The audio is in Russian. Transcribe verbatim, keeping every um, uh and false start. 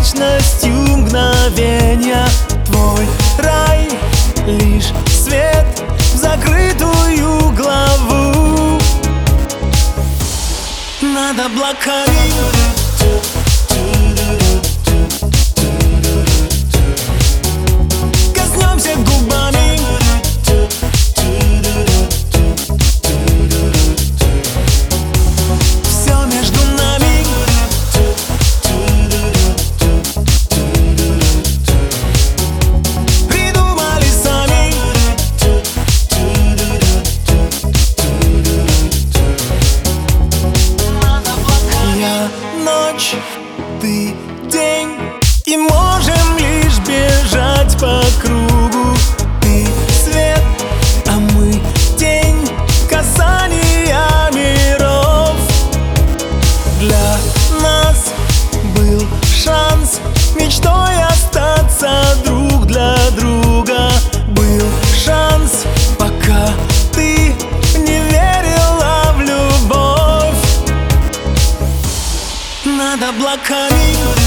вечностью мгновения. Твой рай — лишь свет в закрытую главу над облаками. Коснемся губами, все между нами. Придумали сами. Я ночь, ты день, и можем лишь бежать по кругу. Ты свет, а мы тень, касания миров. Для нас был шанс мечтой остаться друг для друга. Был шанс, пока ты не верила в любовь над облаками.